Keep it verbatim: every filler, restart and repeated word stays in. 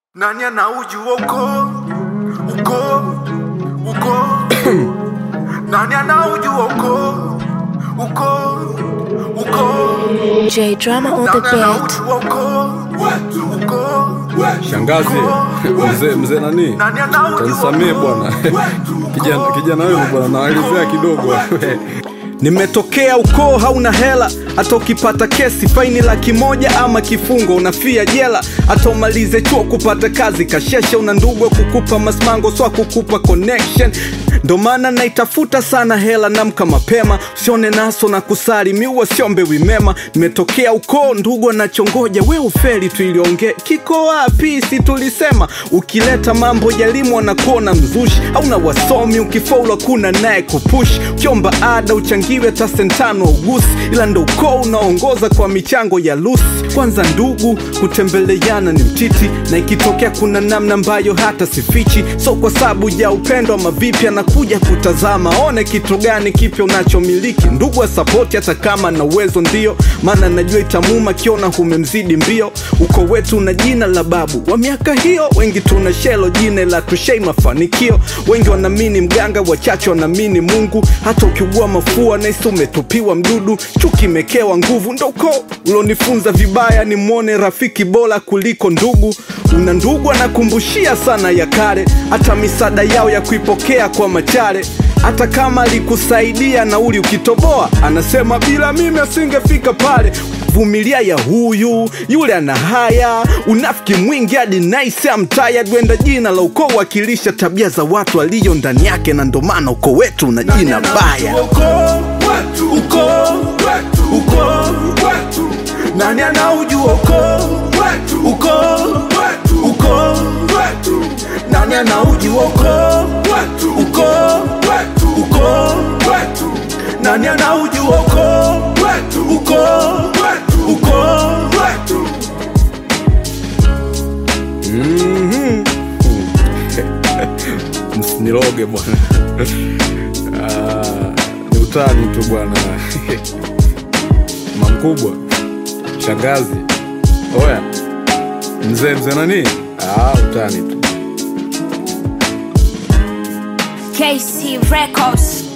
Nani anaujua uko uko uko Nani anaujua uko uko uko J Drama on the beat. Shangazi, mzee mzee nani? Tanisamee bwana. Kijana kijana wewe bwana, naelezea kidogo. Nimetokea ukoo hauna hela, hata ukipata kesi faini laki moja ama kifungo unafia jela. Hata umalize chuo kupata kazi kasheshe, una ndugu kukupa masmango swa kukupa connection. Ndo maana naitafuta sana hela, namka mapema usione naso na kusari miwa siombe wimema. Nimetokea ukoo ndugu anachongoja we ufeli tu ilionge kiko wapi si tulisema. Ukileta mambo ya elimu wanakuona mzushi, hauna wasomi ukifaulu kuna naye kupush. Ukiomba ada uchangiwe ta sentano ugusi, ila ndo ukoo unaongoza kwa michango ya lusi. Kwanza ndugu kutembeleana ni mtiti, na ikitokea kuna namna ambayo hata sifichi. So kwa sababu ya upendo ama vipi anakuja kutazama one kitu gani kipya unachomiliki. Ndugu wa support hata kama na uwezo ndio, maana najua itamuma kiona humemzidi mbio. Uko wetu na jina la babu wa miaka hiyo, wengi tuna shelo jine la tushei mafanikio. Wengi wanamini mganga, wachache wanamini Mungu. Hata ukiugua mafua na isu umetupiwa mdudu, chuki mekewa nguvu. Ndo uko ulonifunza vibaya ni muone rafiki bora kuliko ndugu. Una ndugu anakumbushia sana ya kale, hata misada yao ya kuipokea kwa machare. Hata kama alikusaidia nauli ukitoboa, anasema bila mimi asingefika pale. Vumilia ya huyu yule ana haya, unafiki mwingi hadi nice I'm tired. Wenda jina la ukoo wakilisha tabia za watu walio ndani yake, na ndo maana ukoo wetu na jina baya. Ukoo wetu, ukoo wetu, ukoo wetu. Nani anaujua ukoo wetu, ukoo wetu, ukoo wetu. Nani anaujua ukoo wetu, ukoo wetu, ukoo wetu. Nani anaujua ukoo wetu, ukoo wetu, ukoo wetu. Mhm. Msiniroge bwana. Ah, ni utani tu bwana. Mamkubwa, shangazi. Oya. Mzee mzee nani? Ah, utani tu. K C Records.